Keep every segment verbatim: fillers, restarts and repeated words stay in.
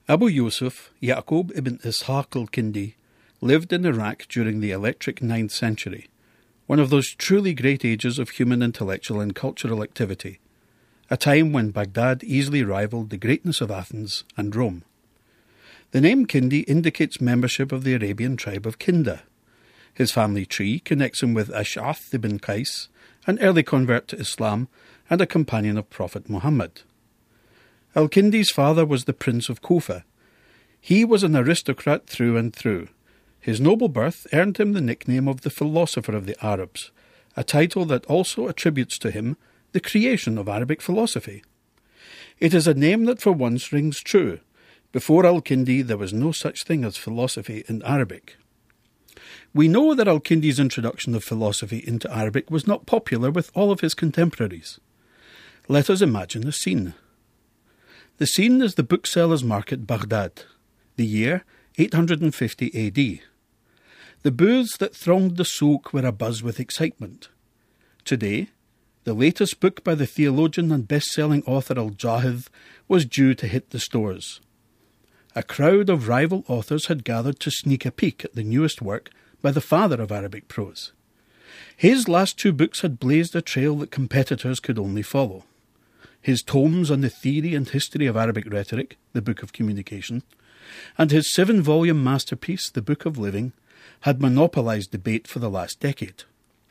Abu Yusuf Yaqub ibn Ishaq al-Kindi lived in Iraq during the electric ninth century, one of those truly great ages of human intellectual and cultural activity, a time when Baghdad easily rivaled the greatness of Athens and Rome. The name Kindi indicates membership of the Arabian tribe of Kinda. His family tree connects him with Ash'ath ibn Qais, an early convert to Islam and a companion of Prophet Muhammad. Al-Kindi's father was the Prince of Kufa. He was an aristocrat through and through. His noble birth earned him the nickname of the Philosopher of the Arabs, a title that also attributes to him the creation of Arabic philosophy. It is a name that for once rings true. Before Al-Kindi there was no such thing as philosophy in Arabic. We know that Al-Kindi's introduction of philosophy into Arabic was not popular with all of his contemporaries. Let us imagine the scene. The scene is the booksellers' market Baghdad, the year eight hundred fifty A D. The booths that thronged the souk were abuzz with excitement. Today, the latest book by the theologian and best-selling author Al-Jahidh was due to hit the stores. A crowd of rival authors had gathered to sneak a peek at the newest work by the father of Arabic prose. His last two books had blazed a trail that competitors could only follow. His tomes on the theory and history of Arabic rhetoric, the Book of Communication, and his seven-volume masterpiece, the Book of Living, had monopolised debate for the last decade.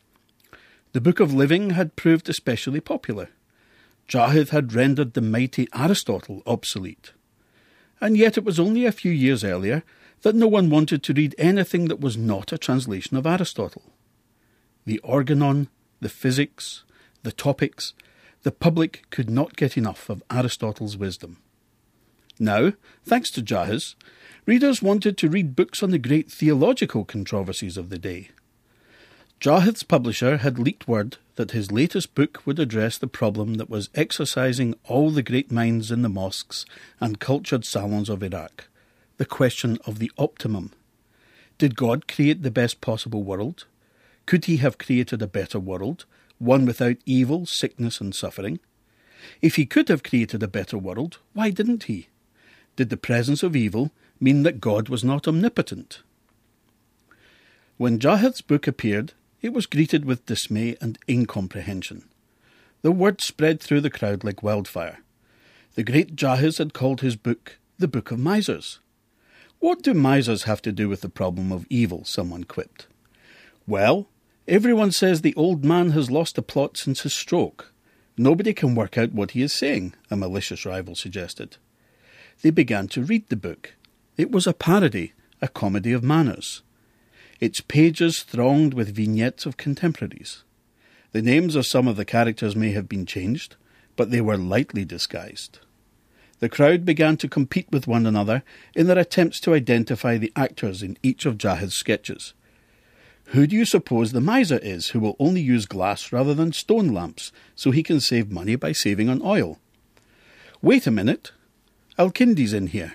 The Book of Living had proved especially popular. Jahidh had rendered the mighty Aristotle obsolete. And yet it was only a few years earlier that no one wanted to read anything that was not a translation of Aristotle. The organon, the physics, the topics, the public could not get enough of Aristotle's wisdom. Now, thanks to Jahidh, readers wanted to read books on the great theological controversies of the day. Jahidh's publisher had leaked word that his latest book would address the problem that was exercising all the great minds in the mosques and cultured salons of Iraq, the question of the optimum. Did God create the best possible world? Could he have created a better world, one without evil, sickness and suffering? If he could have created a better world, why didn't he? Did the presence of evil mean that God was not omnipotent? When Jahidh's book appeared, it was greeted with dismay and incomprehension. The word spread through the crowd like wildfire. The great Jahidh had called his book the Book of Misers. What do misers have to do with the problem of evil? Someone quipped. Well, everyone says the old man has lost the plot since his stroke. Nobody can work out what he is saying, a malicious rival suggested. They began to read the book. It was a parody, a comedy of manners. Its pages thronged with vignettes of contemporaries. The names of some of the characters may have been changed, but they were lightly disguised. The crowd began to compete with one another in their attempts to identify the actors in each of Jahidh's sketches. Who do you suppose the miser is who will only use glass rather than stone lamps so he can save money by saving on oil? Wait a minute. Al-Kindi's in here.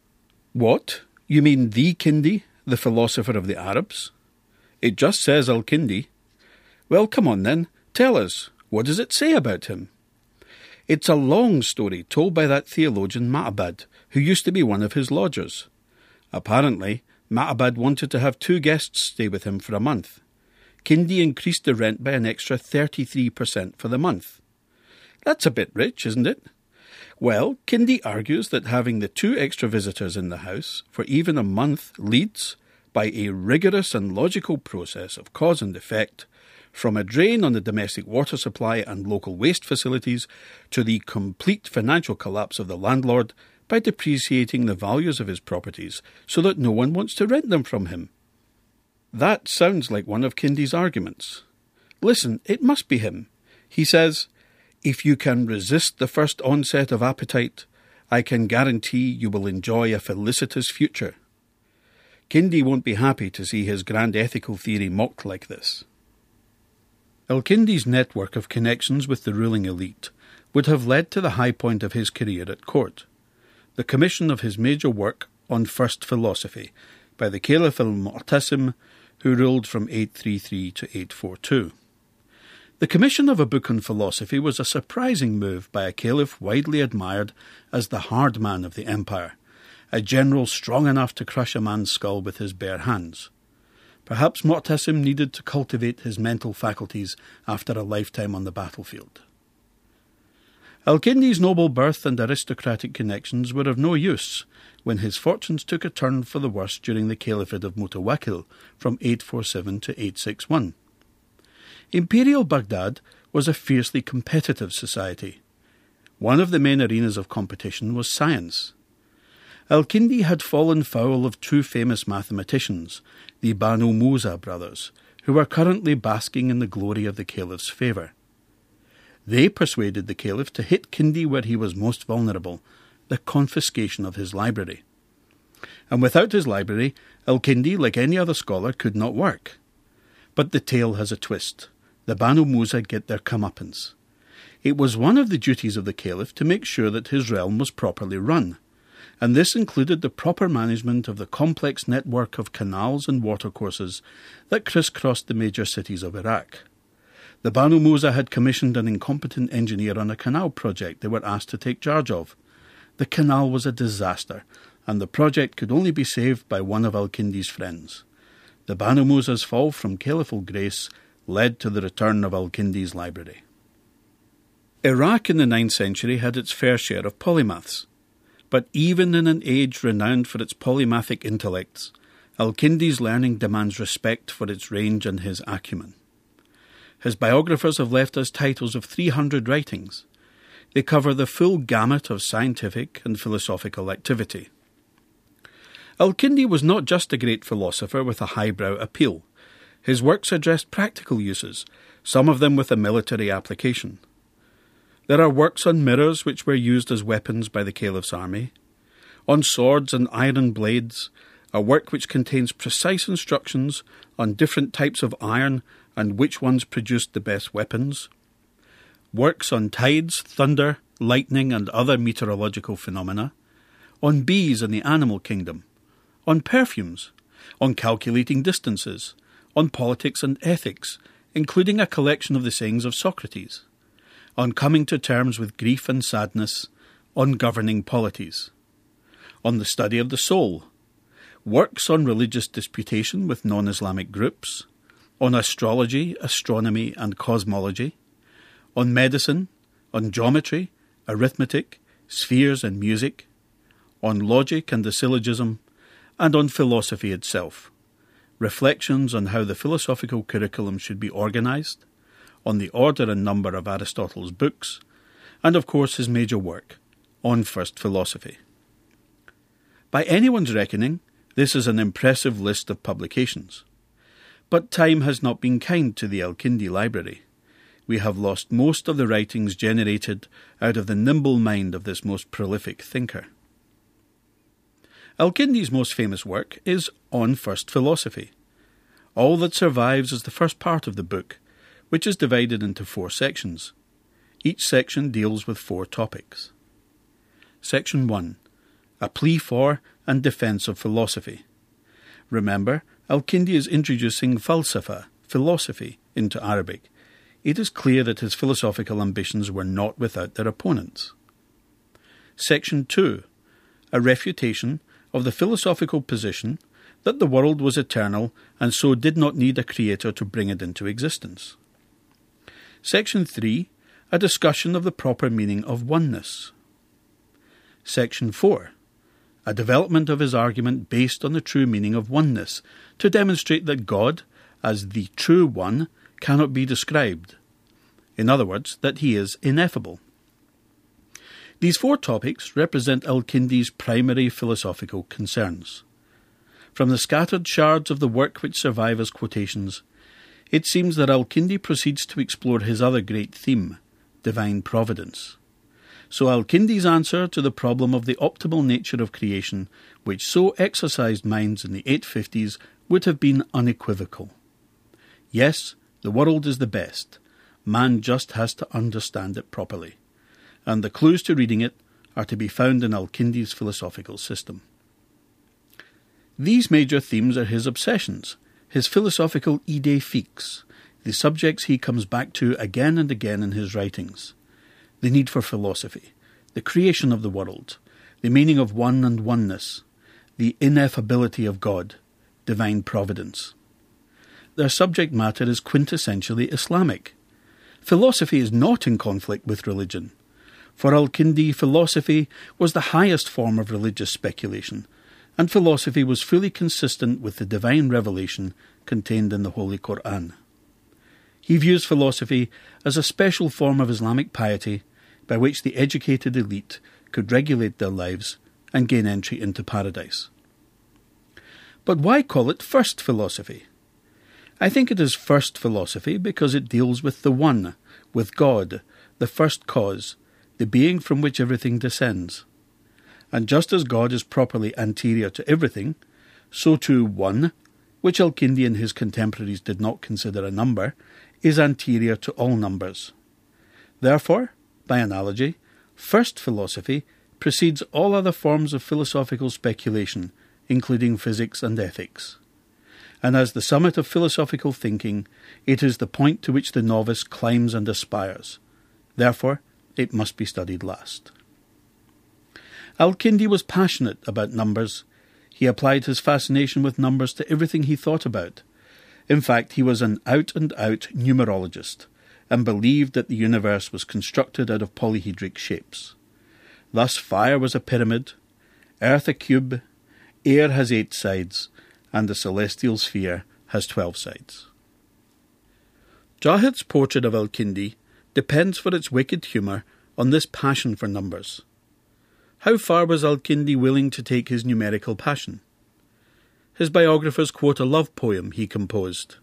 What? You mean the Kindi, the philosopher of the Arabs? It just says Al-Kindi. Well, come on then. Tell us. What does it say about him? It's a long story told by that theologian Ma'bad, who used to be one of his lodgers. Apparently, Ma'bad wanted to have two guests stay with him for a month. Kindi increased the rent by an extra thirty-three percent for the month. That's a bit rich, isn't it? Well, Kindi argues that having the two extra visitors in the house for even a month leads, by a rigorous and logical process of cause and effect, from a drain on the domestic water supply and local waste facilities to the complete financial collapse of the landlord by depreciating the values of his properties so that no one wants to rent them from him. That sounds like one of Kindi's arguments. Listen, it must be him. He says, "If you can resist the first onset of appetite, I can guarantee you will enjoy a felicitous future." Kindi won't be happy to see his grand ethical theory mocked like this. Al-Kindi's network of connections with the ruling elite would have led to the high point of his career at court, the commission of his major work on First Philosophy by the Caliph al-Mu'tasim, who ruled from eight thirty-three to eight forty-two. The commission of a book on philosophy was a surprising move by a caliph widely admired as the hard man of the empire, a general strong enough to crush a man's skull with his bare hands. Perhaps Mu'tasim needed to cultivate his mental faculties after a lifetime on the battlefield. Al-Kindi's noble birth and aristocratic connections were of no use when his fortunes took a turn for the worse during the Caliphate of Mutawakkil from eight forty-seven to eight sixty-one. Imperial Baghdad was a fiercely competitive society. One of the main arenas of competition was science. Al-Kindi had fallen foul of two famous mathematicians, the Banu Musa brothers, who were currently basking in the glory of the Caliph's favour. They persuaded the Caliph to hit Kindi where he was most vulnerable, the confiscation of his library. And without his library, Al-Kindi, like any other scholar, could not work. But the tale has a twist. The Banu Musa get their comeuppance. It was one of the duties of the Caliph to make sure that his realm was properly run, and this included the proper management of the complex network of canals and watercourses that crisscrossed the major cities of Iraq. The Banu Musa had commissioned an incompetent engineer on a canal project they were asked to take charge of. The canal was a disaster, and the project could only be saved by one of Al-Kindi's friends. The Banu Musa's fall from caliphal grace led to the return of Al-Kindi's library. Iraq in the ninth century had its fair share of polymaths, but even in an age renowned for its polymathic intellects, Al-Kindi's learning demands respect for its range and his acumen. His biographers have left us titles of three hundred writings. They cover the full gamut of scientific and philosophical activity. Al-Kindi was not just a great philosopher with a highbrow appeal. His works addressed practical uses, some of them with a military application. There are works on mirrors which were used as weapons by the Caliph's army, on swords and iron blades, a work which contains precise instructions on different types of iron and which ones produced the best weapons, works on tides, thunder, lightning and other meteorological phenomena, on bees and the animal kingdom, on perfumes, on calculating distances, on politics and ethics, including a collection of the sayings of Socrates, on coming to terms with grief and sadness, on governing polities, on the study of the soul, works on religious disputation with non-Islamic groups, on astrology, astronomy and cosmology, on medicine, on geometry, arithmetic, spheres and music, on logic and the syllogism, and on philosophy itself, reflections on how the philosophical curriculum should be organised, on the order and number of Aristotle's books, and of course his major work, On First Philosophy. By anyone's reckoning, this is an impressive list of publications. But time has not been kind to the Al-Kindi library. We have lost most of the writings generated out of the nimble mind of this most prolific thinker. Al-Kindi's most famous work is On First Philosophy. All that survives is the first part of the book, which is divided into four sections. Each section deals with four topics. Section one. A plea for and defence of philosophy. Remember, Al-Kindi is introducing falsafa, philosophy, into Arabic. It is clear that his philosophical ambitions were not without their opponents. Section two. A refutation of the philosophical position that the world was eternal and so did not need a creator to bring it into existence. Section three. A discussion of the proper meaning of oneness. Section four. A development of his argument based on the true meaning of oneness, to demonstrate that God, as the true one, cannot be described. In other words, that he is ineffable. These four topics represent Al-Kindi's primary philosophical concerns. From the scattered shards of the work which survive as quotations, it seems that Al-Kindi proceeds to explore his other great theme, divine providence. So Al-Kindi's answer to the problem of the optimal nature of creation, which so exercised minds in the eight fifties, would have been unequivocal. Yes, the world is the best. Man just has to understand it properly. And the clues to reading it are to be found in Al-Kindi's philosophical system. These major themes are his obsessions, his philosophical idées fixes, the subjects he comes back to again and again in his writings. The need for philosophy, the creation of the world, the meaning of one and oneness, the ineffability of God, divine providence. Their subject matter is quintessentially Islamic. Philosophy is not in conflict with religion. For Al-Kindi, philosophy was the highest form of religious speculation, and philosophy was fully consistent with the divine revelation contained in the Holy Qur'an. He views philosophy as a special form of Islamic piety by which the educated elite could regulate their lives and gain entry into paradise. But why call it first philosophy? I think it is first philosophy because it deals with the One, with God, the first cause, the being from which everything descends. And just as God is properly anterior to everything, so too One, which Al-Kindi and his contemporaries did not consider a number, is anterior to all numbers. Therefore, by analogy, first philosophy precedes all other forms of philosophical speculation, including physics and ethics. And as the summit of philosophical thinking, it is the point to which the novice climbs and aspires. Therefore, it must be studied last. Al-Kindi was passionate about numbers. He applied his fascination with numbers to everything he thought about. In fact, he was an out-and-out numerologist, and believed that the universe was constructed out of polyhedric shapes. Thus fire was a pyramid, earth a cube, air has eight sides, and the celestial sphere has twelve sides. Jahid's portrait of Al-Kindi depends for its wicked humour on this passion for numbers. How far was Al-Kindi willing to take his numerical passion? His biographers quote a love poem he composed.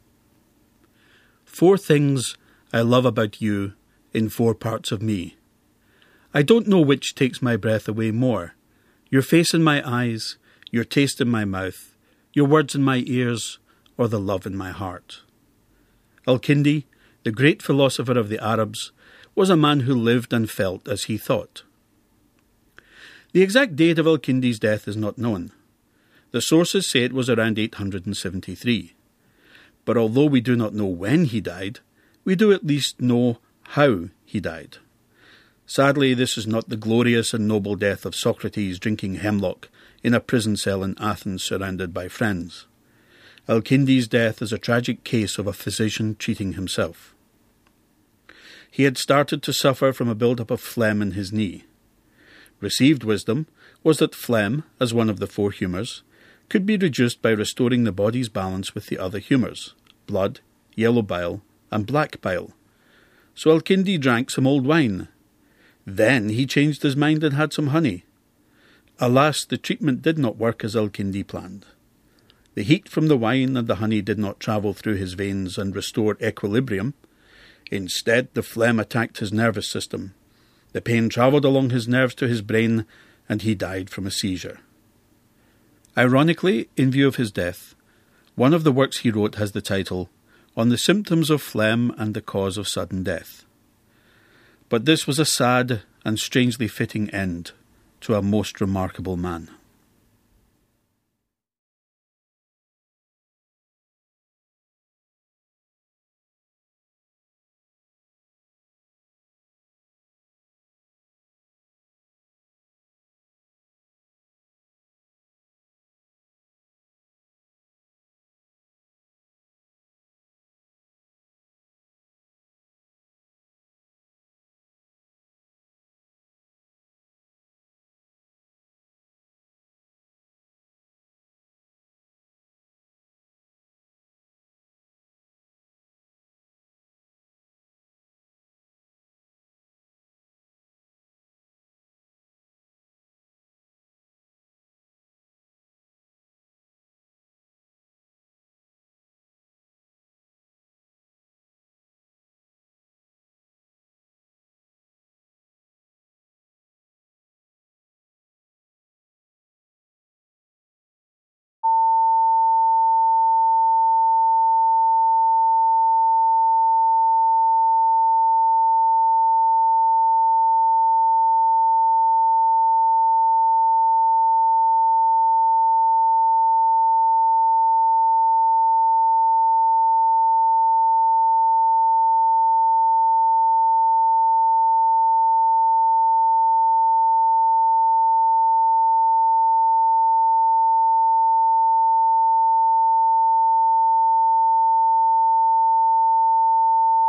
Four things I love about you in four parts of me. I don't know which takes my breath away more. Your face in my eyes, your taste in my mouth, your words in my ears, or the love in my heart. Al-Kindi, the great philosopher of the Arabs, was a man who lived and felt as he thought. The exact date of Al-Kindi's death is not known. The sources say it was around eight hundred seventy-three. But although we do not know when he died, we do at least know how he died. Sadly, this is not the glorious and noble death of Socrates drinking hemlock in a prison cell in Athens surrounded by friends. Al-Kindi's death is a tragic case of a physician treating himself. He had started to suffer from a build-up of phlegm in his knee. Received wisdom was that phlegm, as one of the four humours, could be reduced by restoring the body's balance with the other humours, blood, yellow bile, and black bile. So Al-Kindi drank some old wine. Then he changed his mind and had some honey. Alas, the treatment did not work as Al-Kindi planned. The heat from the wine and the honey did not travel through his veins and restore equilibrium. Instead, the phlegm attacked his nervous system. The pain travelled along his nerves to his brain, and he died from a seizure. Ironically, in view of his death, one of the works he wrote has the title, On the Symptoms of Phlegm and the Cause of Sudden Death. But this was a sad and strangely fitting end to a most remarkable man.